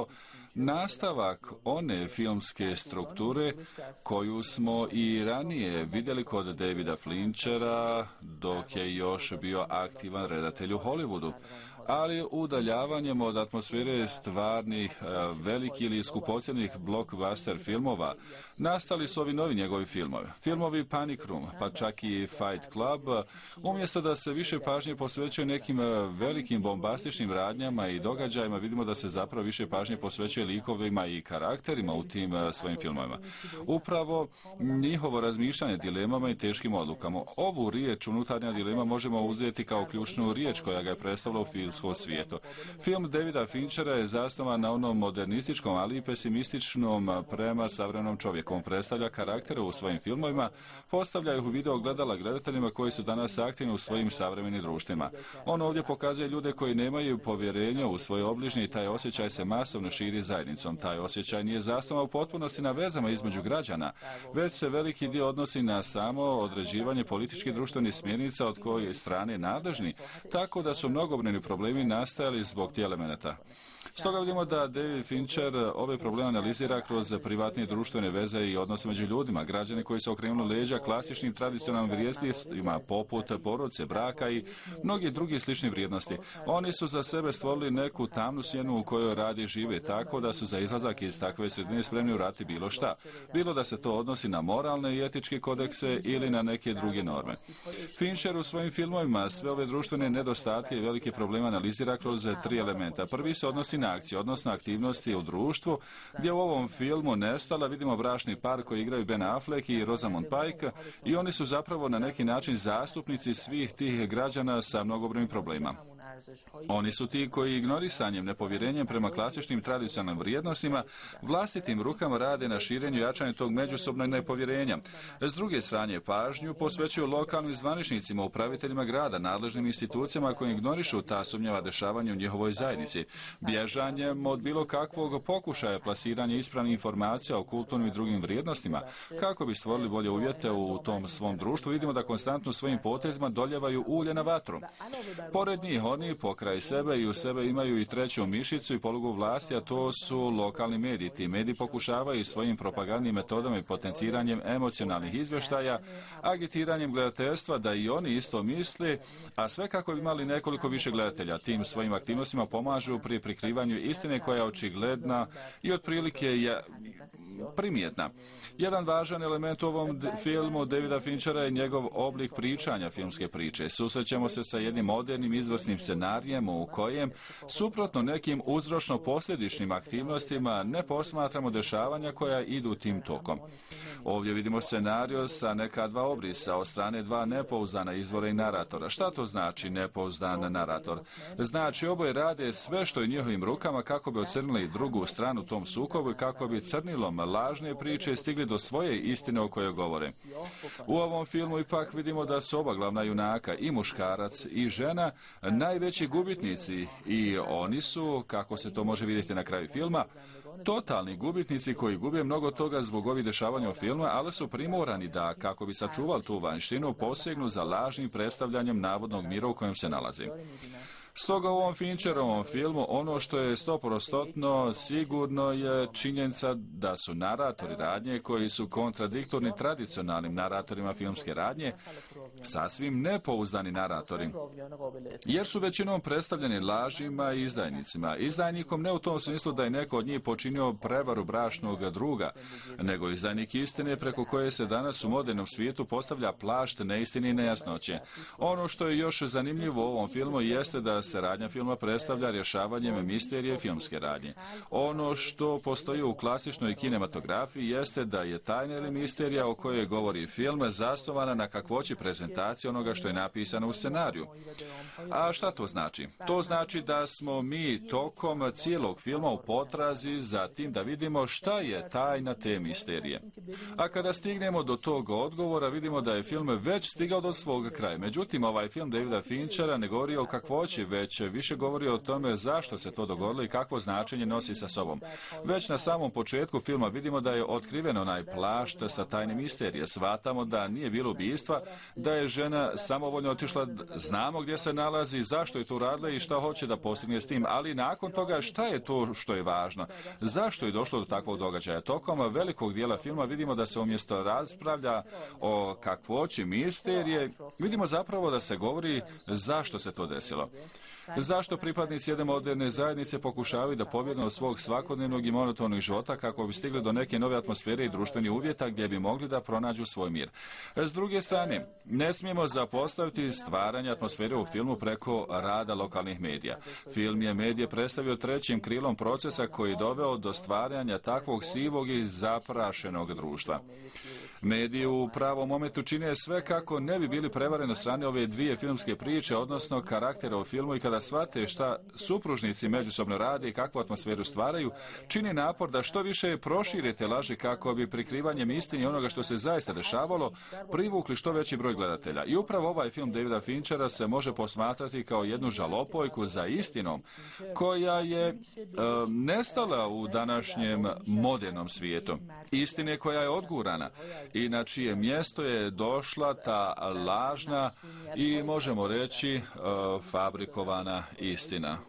nastavak one filmske strukture koju smo i ranije vidjeli kod Davida Finchera dok je još bio aktivan redatelj u Hollywoodu. Ali udaljavanjem od atmosfere stvarnih, velikih ili skupocjenih blockbuster filmova nastali su ovi novi njegovi filmovi. Filmovi Panic Room, pa čak i Fight Club, umjesto da se više pažnje posvećuje nekim velikim bombastičnim radnjama i događajima, vidimo da se zapravo više pažnje posvećuje likovima i karakterima u tim svojim filmovima. Upravo njihovo razmišljanje dilemama i teškim odlukama. Ovu riječ, unutarnja dilema, možemo uzeti kao ključnu riječ koja ga je predstavila u filmskom svijetu. Film Davida Finchera je zasnovan na onom modernističkom, ali i pesimističnom prema savremenom čovjeku. On predstavlja karaktere u svojim filmovima, postavlja ih u video ogledala gledateljima koji su danas aktivni u svojim savremenim društvima. On ovdje pokazuje ljude koji nemaju povjerenja u svoje obližnje i taj osjećaj se masovno širi zajednicom. Taj osjećaj nije zasnovan u potpunosti na vezama između građana, već se veliki dio odnosi na samo određivanje političkih društvenih smjernica od koje strane nadležni, tako da su mnogobrojni problemi nastajali zbog tih elemenata. Stoga vidimo da David Fincher ove probleme analizira kroz privatne i društvene veze i odnose među ljudima. Građani koji su okrenuli leđa klasičnim tradicionalnim vrijednostima poput porodice, braka i mnogi drugi slični vrijednosti. Oni su za sebe stvorili neku tamnu sjenu u kojoj radi i žive, tako da su za izlazak iz takve sredine spremni urati bilo šta. Bilo da se to odnosi na moralne i etičke kodekse ili na neke druge norme. Fincher u svojim filmovima sve ove društvene nedostatke i velike probleme analizira kroz tri elementa. Prvi se odnosi na akcije, odnosno aktivnosti u društvu, gdje u ovom filmu Nestala vidimo bračni par koji igraju Ben Affleck i Rosamund Pike i oni su zapravo na neki način zastupnici svih tih građana sa mnogobrojnim problema. Oni su ti koji ignorisanjem, nepovjerenjem prema klasičnim tradicionalnim vrijednostima vlastitim rukama rade na širenju i jačanju tog međusobnog nepovjerenja. S druge strane, pažnju posvećuju lokalnim zvaničnicima, upraviteljima grada, nadležnim institucijama koji ignorišu ta sumnjava dešavanja u njihovoj zajednici. Bježanjem od bilo kakvog pokušaja plasiranja ispravnih informacija o kulturnim i drugim vrijednostima, kako bi stvorili bolje uvjete u tom svom društvu, vidimo da konstantno svojim potezima doljevaju ulje na vatru. Pored njih, oni pokraj sebe i u sebe imaju i treću mišicu i polugu vlasti, a to su lokalni mediji. Ti mediji pokušavaju svojim propagandnim metodama i potenciranjem emocionalnih izvještaja, agitiranjem gledateljstva da i oni isto misle, a sve kako bi imali nekoliko više gledatelja. Tim svojim aktivnostima pomažu pri prikrivanju istine koja je očigledna i otprilike je primjetna. Jedan važan element u ovom filmu Davida Finchera je njegov oblik pričanja filmske priče. Susrećemo se sa jednim modernim izvrsnim scenarijem u kojem, suprotno nekim uzročno-posljedičnim aktivnostima, ne posmatramo dešavanja koja idu tim tokom. Ovdje vidimo scenario sa neka dva obrisa od strane dva nepouzdana izvora i naratora. Šta to znači nepouzdan narator? Znači, oboje rade sve što je u njihovim rukama kako bi ocrnili drugu stranu tom sukobu i kako bi crnilom lažne priče stigli do svoje istine o kojoj govore. U ovom filmu ipak vidimo da su oba glavna junaka, i muškarac i žena, najveći gubitnici i oni su, kako se to može vidjeti na kraju filma, totalni gubitnici koji gube mnogo toga zbog ovih dešavanja u filmu, ali su primorani da, kako bi sačuvali tu vanjštinu, posegnu za lažnim predstavljanjem navodnog mira u kojem se nalazi. Stoga u ovom Fincherovom filmu ono što je stoprostotno sigurno je činjenica da su naratori radnje koji su kontradiktorni tradicionalnim naratorima filmske radnje, sasvim nepouzdani naratori, jer su većinom predstavljeni lažima i izdajnicima. Izdajnikom ne u tom smislu da je neko od njih počinio prevaru bračnog druga, nego izdajnik istine preko koje se danas u modernom svijetu postavlja plašt neistine i nejasnoće. Ono što je još zanimljivo u ovom filmu jeste da se radnja filma predstavlja rješavanjem misterije filmske radnje. Ono što postoji u klasičnoj kinematografiji jeste da je tajna ili misterija o kojoj govori film zasnovana na kakvoći prezentacije onoga što je napisano u scenariju. A šta to znači? To znači da smo mi tokom cijelog filma u potrazi za tim da vidimo šta je tajna te misterije. A kada stignemo do tog odgovora, vidimo da je film već stigao do svog kraja. Međutim, ovaj film Davida Finchera ne govori o kakvoći, već više govori o tome zašto se to dogodilo i kakvo značenje nosi sa sobom. Već na samom početku filma vidimo da je otkriven onaj plašt sa tajne misterije. Shvatamo da nije bilo ubistva, da je žena samovoljno otišla, znamo gdje se nalazi, zašto je to uradila i šta hoće da postigne s tim, ali nakon toga šta je to što je važno? Zašto je došlo do takvog događaja? Tokom velikog dijela filma vidimo da se umjesto raspravlja o kakvoći misterije, vidimo zapravo da se govori zašto se to desilo. Zašto pripadnici jedne moderne zajednice pokušavaju da pobjegnu od svog svakodnevnog i monotonog života kako bi stigli do neke nove atmosfere i društvenih uvjeta gdje bi mogli da pronađu svoj mir? S druge strane, ne smijemo zapostaviti stvaranje atmosfere u filmu preko rada lokalnih medija. Film je medije predstavio trećim krilom procesa koji je doveo do stvaranja takvog sivog i zaprašenog društva. Mediji u pravom momentu čine sve kako ne bi bili prevareni od strane ove dvije filmske priče, odnosno karaktera u filmu, i kada shvate šta supružnici međusobno rade i kakvu atmosferu stvaraju, čini napor da što više prošire te laži kako bi prikrivanjem istine onoga što se zaista dešavalo privukli što veći broj gledatelja. I upravo ovaj film Davida Finchera se može posmatrati kao jednu žalopojku za istinom koja je e, nestala u današnjem modernom svijetu. Istine koja je odgurana i na čije mjesto je došla ta lažna i možemo reći uh, fabrikovana istina.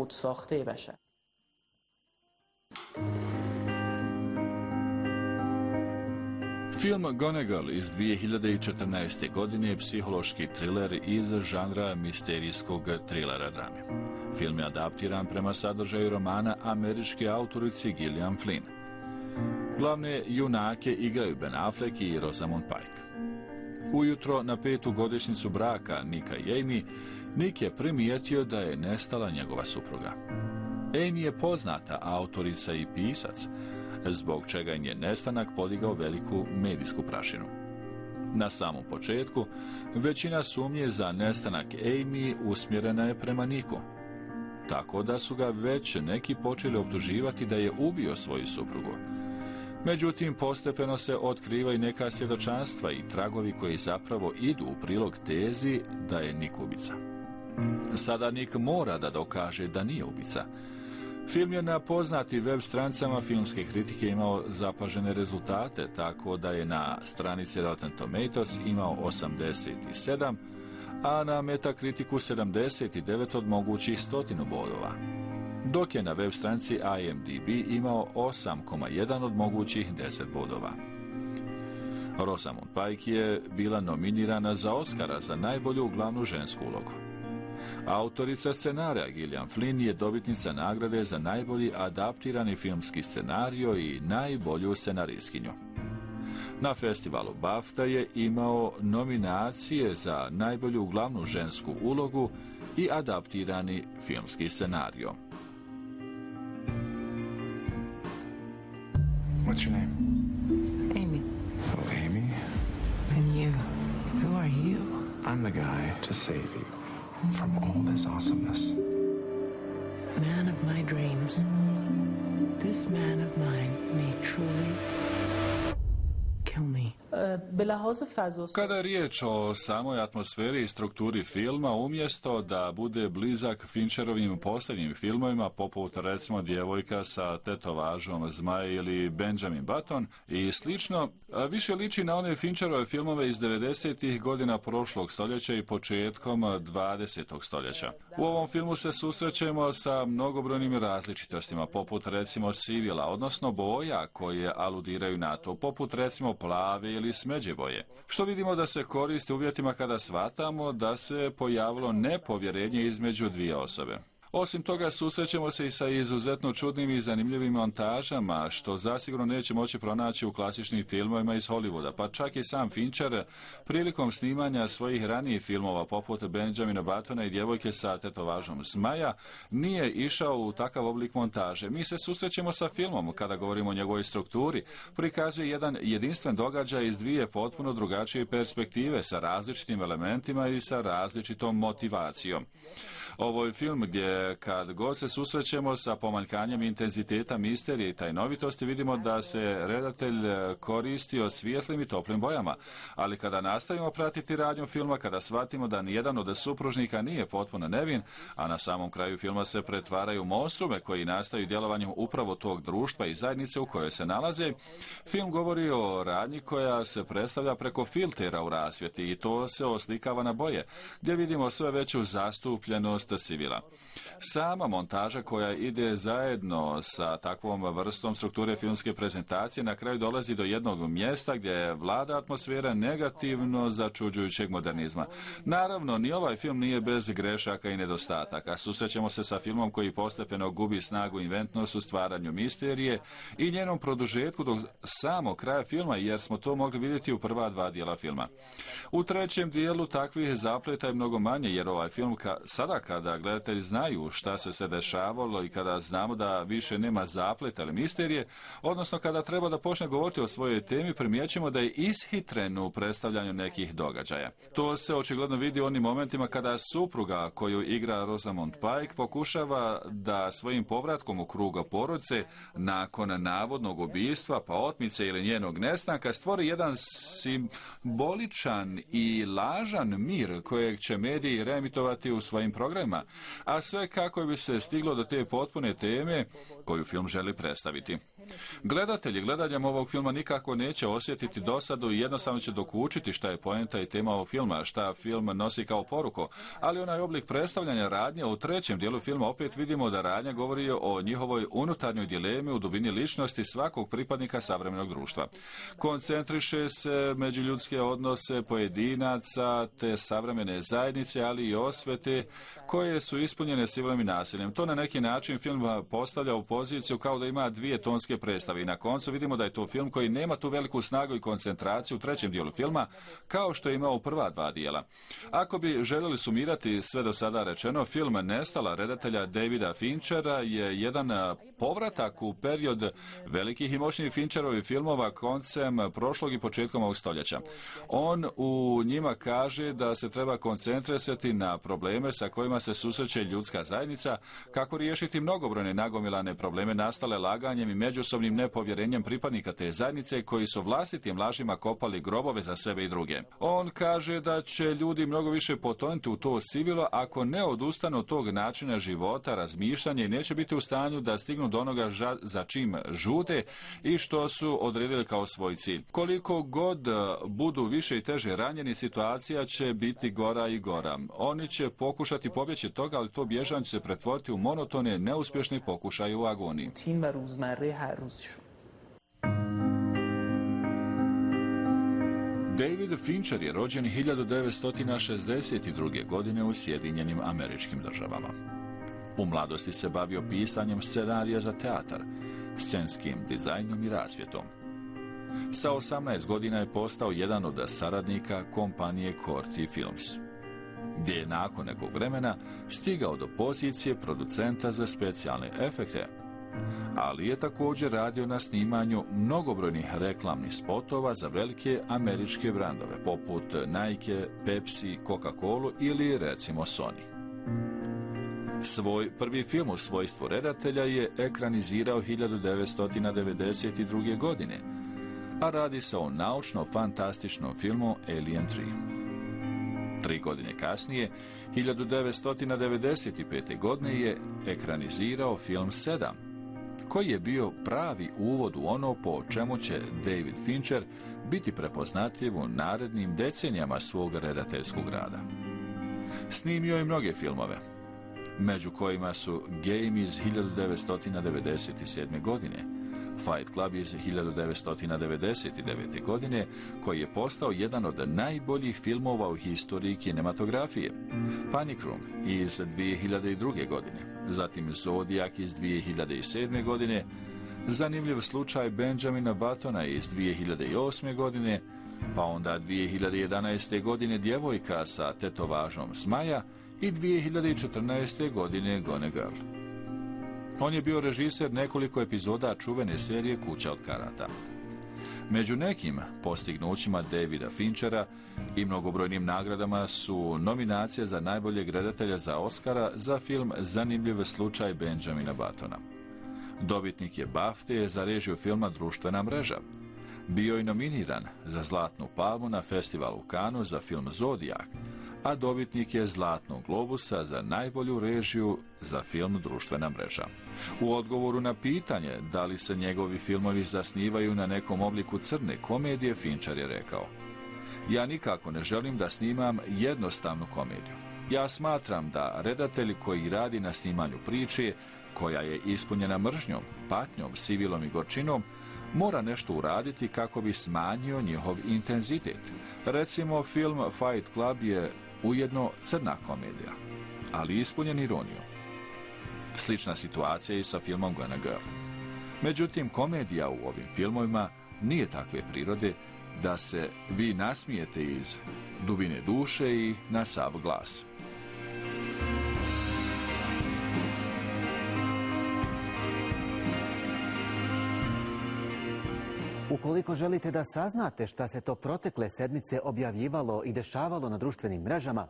Film Gone Girl iz dvije hiljade četrnaeste. godine je psihološki triler iz žanra misterijskog trilera drame. Film je adaptiran prema sadržaju romana američke autorice Gillian Flynn. Glavne junake igraju Ben Affleck i Rosamund Pike. Ujutro na petu godišnjicu braka Nika i Amy, Nick je primijetio da je nestala njegova supruga. Amy je poznata autorica i pisac, zbog čega je njen nestanak podigao veliku medijsku prašinu. Na samom početku, većina sumnje za nestanak Amy usmjerena je prema Niku, tako da su ga već neki počeli optuživati da je ubio svoju suprugu. Međutim, postepeno se otkriva i neka svjedočanstva i tragovi koji zapravo idu u prilog tezi da je Nick ubica. Sada Nick mora da dokaže da nije ubica. Film je na poznati web stranicama filmske kritike imao zapažene rezultate, tako da je na stranici Rotten Tomatoes imao osamdeset sedam, a na Metakritiku sedamdeset devet od mogućih stotinu bodova. Dok je na web stranici I M D B imao osam zarez jedan od mogućih deset bodova. Rosamund Pike je bila nominirana za Oscara za najbolju glavnu žensku ulogu. Autorica scenarija Gillian Flynn je dobitnica nagrade za najbolji adaptirani filmski scenario i najbolju scenaristkinju. Na festivalu BAFTA je imao nominacije za najbolju glavnu žensku ulogu i adaptirani filmski scenario. What's your name? Amy. Oh, Amy? And you? Who are you? I'm the guy to save you from all this awesomeness. Man of my dreams. This man of mine may truly kill me. Kada je riječ o samoj atmosferi i strukturi filma, umjesto da bude blizak Fincherovim posljednjim filmovima, poput recimo Djevojka sa tetovažom Zmaj ili Benjamin Button i slično, više liči na one Fincherove filmove iz devedesetih godina prošlog stoljeća i početkom dvadesetog stoljeća. U ovom filmu se susrećemo sa mnogobrojnim različitostima, poput recimo sivila, odnosno boja koje aludiraju na to, poput recimo plave ili smeđe boje, što vidimo da se koristi u uvjetima kada shvatamo da se pojavilo nepovjerenje između dvije osobe. Osim toga, susrećemo se i sa izuzetno čudnim i zanimljivim montažama, što zasigurno neće moći pronaći u klasičnim filmovima iz Hollywooda, pa čak i sam Fincher prilikom snimanja svojih ranijih filmova, poput Benjamina Buttona i Djevojke sa tetovažom Zmaja, nije išao u takav oblik montaže. Mi se susrećemo sa filmom, kada govorimo o njegovoj strukturi, prikazuje jedan jedinstven događaj iz dvije potpuno drugačije perspektive, sa različitim elementima i sa različitom motivacijom. Ovo je film gdje kad god se susrećemo sa pomanjkanjem intenziteta, misterije i tajnovitosti, vidimo da se redatelj koristio svijetlim i toplim bojama. Ali kada nastavimo pratiti radnju filma, kada shvatimo da nijedan od supružnika nije potpuno nevin, a na samom kraju filma se pretvaraju monstrume koji nastaju djelovanjem upravo tog društva i zajednice u kojoj se nalaze, film govori o radnji koja se predstavlja preko filtera u rasvjeti i to se oslikava na boje, gdje vidimo sve veću zastupljenost civila. Sama montaža koja ide zajedno sa takvom vrstom strukture filmske prezentacije na kraju dolazi do jednog mjesta gdje vlada atmosfera negativno začuđujućeg modernizma. Naravno, ni ovaj film nije bez grešaka i nedostataka. Susrećemo se sa filmom koji postepeno gubi snagu i inventnost u stvaranju misterije i njenom produžetku do samog kraja filma, jer smo to mogli vidjeti u prva dva dijela filma. U trećem dijelu takvih zapleta je mnogo manje, jer ovaj film ka, sada kada gledatelji znaju šta se se dešavalo i kada znamo da više nema zapleta ili misterije, odnosno kada treba da počne govoriti o svojoj temi, primjećujemo da je ishitren u predstavljanju nekih događaja. To se očigledno vidi u onim momentima kada supruga koju igra Rosamund Pike pokušava da svojim povratkom u kruga porodice nakon navodnog ubijstva, pa otmice ili njenog nestanka stvori jedan simboličan i lažan mir kojeg će mediji reemitovati u svojim programima, a sve kako bi se stiglo do te potpune teme koju film želi predstaviti. Gledatelji gledanjem ovog filma nikako neće osjetiti dosadu i jednostavno će dokučiti šta je poenta i tema ovog filma, šta film nosi kao poruku, ali onaj oblik predstavljanja radnje u trećem dijelu filma opet vidimo da radnja govori o njihovoj unutarnjoj dilemi u dubini ličnosti svakog pripadnika savremenog društva. Koncentriše se međuljudske odnose pojedinaca te savremene zajednice, ali i osvete koje su ispunjene silom i nasiljem. To na neki način film postavlja u poziciju kao da ima dvije tonske predstave i na koncu vidimo da je to film koji nema tu veliku snagu i koncentraciju u trećem dijelu filma kao što je imao u prva dva dijela. Ako bi željeli sumirati sve do sada rečeno, film Nestala redatelja Davida Finchera je jedan povratak u period velikih i moćnih Fincherovih filmova koncem prošlog i početkom ovog stoljeća. On u njima kaže da se treba koncentrisati na probleme sa kojima se susreće ljudska zajednica, kako riješiti mnogobrojne nagomilane probleme nastale laganjem i međusobnim nepovjerenjem pripadnika te zajednice koji su vlastitim lažima kopali grobove za sebe i druge. On kaže da će ljudi mnogo više potonuti u to sivilo ako ne odustanu od tog načina života, razmišljanja i neće biti u stanju da stignu do onoga ža- za čim žude i što su odredili kao svoj cilj. Koliko god budu više i teže ranjeni, situacija će biti gora i gora. Oni će pokušati pobjeći toga, ali to bježanje će se pretvoriti u monotone, neuspješni pokušaj u agoniji. David Fincher je rođen hiljadu devetsto šezdeset druge. godine u Sjedinjenim Američkim Državama. U mladosti se bavio pisanjem scenarija za teatar, scenskim dizajnom i rasvjetom. Sa osamnaest godina je postao jedan od saradnika kompanije Corti Films, gdje je nakon nekog vremena stigao do pozicije producenta za specijalne efekte, ali je također radio na snimanju mnogobrojnih reklamnih spotova za velike američke brandove, poput Nike, Pepsi, Coca-Cola ili recimo Sony. Svoj prvi film u svojstvu redatelja je ekranizirao hiljadu devetsto devedeset druge. godine, a radi se o naučno-fantastičnom filmu Alien tri. Tri godine kasnije, hiljadu devetsto devedeset pete. godine je ekranizirao film sedam, koji je bio pravi uvod u ono po čemu će David Fincher biti prepoznatljiv u narednim decenijama svog redateljskog rada. Snimio je mnoge filmove, među kojima su Game iz hiljadu devetsto devedeset sedme. godine, Fight Club iz hiljadu devetsto devedeset devete. godine, koji je postao jedan od najboljih filmova u historiji kinematografije, Panic Room iz dvije hiljade druge. godine, zatim Zodiac iz dvije hiljade sedme. godine, zanimljiv slučaj Benjamina Buttona iz dvije hiljade osme. godine, pa onda dvije hiljade jedanaeste. godine Djevojka sa tetovažom Smaja i dvije hiljade četrnaeste. godine Gone Girl. On je bio režiser nekoliko epizoda čuvene serije Kuća od karata. Među nekim postignućima Davida Finchera i mnogobrojnim nagradama su nominacije za najboljeg redatelja za Oscara za film Zanimljiv slučaj Benjamina Buttona. Dobitnik je BAFTA za režiju filma Društvena mreža. Bio je nominiran za Zlatnu palmu na festivalu u Cannesu za film Zodiac, a dobitnik je Zlatnog globusa za najbolju režiju za film Društvena mreža. U odgovoru na pitanje da li se njegovi filmovi zasnivaju na nekom obliku crne komedije, Fincher je rekao: "Ja nikako ne želim da snimam jednostavnu komediju. Ja smatram da redatelj koji radi na snimanju priče, koja je ispunjena mržnjom, patnjom, sivilom i gorčinom, mora nešto uraditi kako bi smanjio njihov intenzitet. Recimo, film Fight Club je ujedno crna komedija, ali ispunjen ironijom. Slična situacija je i sa filmom Gone Girl. Međutim, komedija u ovim filmovima nije takve prirode da se vi nasmijete iz dubine duše i na sav glas." Ukoliko želite da saznate šta se to protekle sedmice objavljivalo i dešavalo na društvenim mrežama,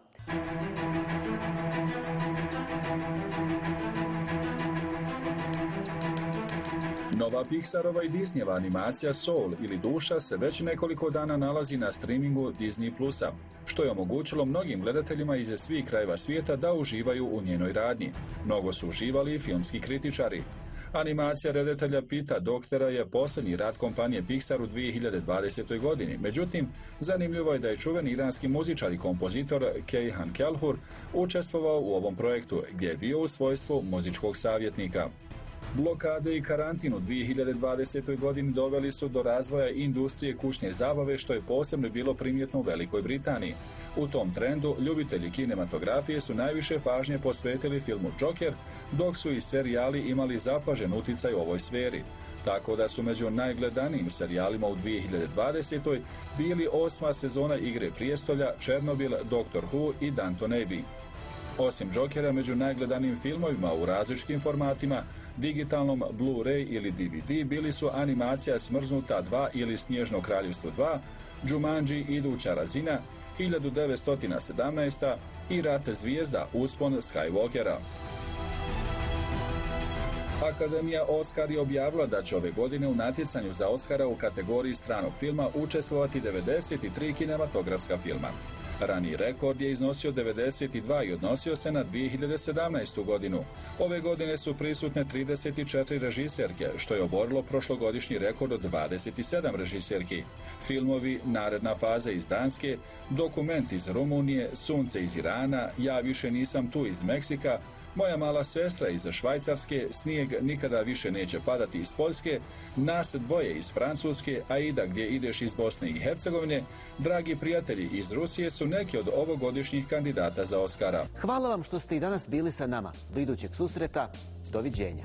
nova Pixarova i Disneyeva animacija Soul ili Duša se već nekoliko dana nalazi na streamingu Disney Plusa, što je omogućilo mnogim gledateljima iz svih krajeva svijeta da uživaju u njenoj radnji. Mnogo su uživali i filmski kritičari. Animacija redatelja Pita Doktera je posljednji rad kompanije Pixar u dvije hiljade dvadesetoj. godini. Međutim, zanimljivo je da je čuveni iranski muzičar i kompozitor Kayhan Kelhur učestvovao u ovom projektu, gdje je bio u svojstvu muzičkog savjetnika. Blokade i karantin u dvije hiljade dvadesetoj. godini doveli su do razvoja industrije kućne zabave, što je posebno bilo primjetno u Velikoj Britaniji. U tom trendu ljubitelji kinematografije su najviše pažnje posvetili filmu Joker, dok su i serijali imali zapažen uticaj u ovoj sferi. Tako da su među najgledanijim serijalima u dvije hiljade dvadesetoj. bili osma sezona Igre prijestolja, Černobil, Doktor Who i Downton Abbey. Osim Jokera, među najgledanijim filmovima u različitim formatima, digitalnom, Blu-ray ili D V D, bili su animacija Smrznuta dva ili Snježno kraljevstvo dva, Jumanji Iduća razina, hiljadu devetsto sedamnaesta. i Rat zvijezda, Uspon Skywalkera. Akademija Oscar je objavila da će ove godine u natjecanju za Oscara u kategoriji stranog filma učestvovati devedeset tri kinematografska filma. Raniji rekord je iznosio devedeset dva i odnosio se na dvije hiljade sedamnaestu. godinu. Ove godine su prisutne trideset četiri režiserke, što je oborilo prošlogodišnji rekord od dvadeset sedam režiserki. Filmovi Naredna faza iz Danske, Dokument iz Rumunije, Sunce iz Irana, Ja više nisam tu iz Meksika, Moja mala sestra iz Švajcarske, Snijeg nikada više neće padati iz Poljske, Nas dvoje iz Francuske, Aida gdje ideš iz Bosne i Hercegovine, Dragi prijatelji iz Rusije su neki od ovogodišnjih kandidata za Oscara. Hvala vam što ste i danas bili sa nama. Do idućeg susreta, doviđenja.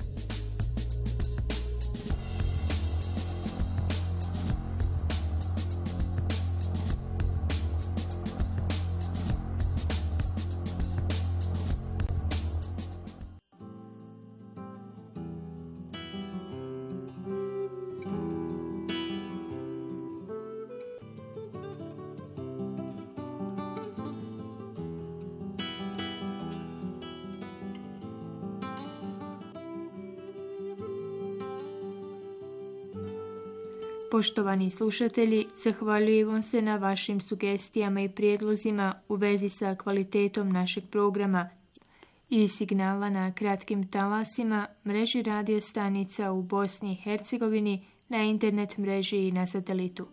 Poštovani slušatelji, zahvaljujem vam se na vašim sugestijama i prijedlozima u vezi sa kvalitetom našeg programa i signala na kratkim talasima, mreži radio stanica u Bosni i Hercegovini, na internet mreži i na satelitu.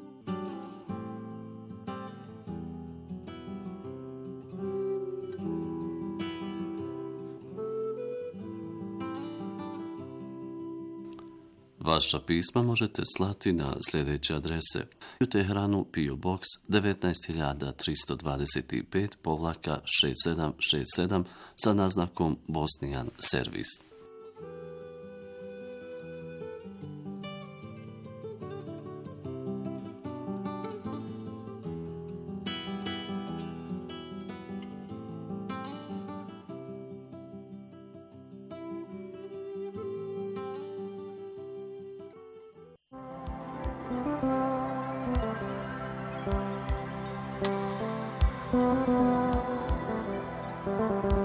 Vaša pisma možete slati na sljedeće adrese: u Teheranu P O Box devetnaest hiljada tristo dvadeset pet povlaka šest sedam šest sedam sa naznakom Bosnijan servis. Thank you.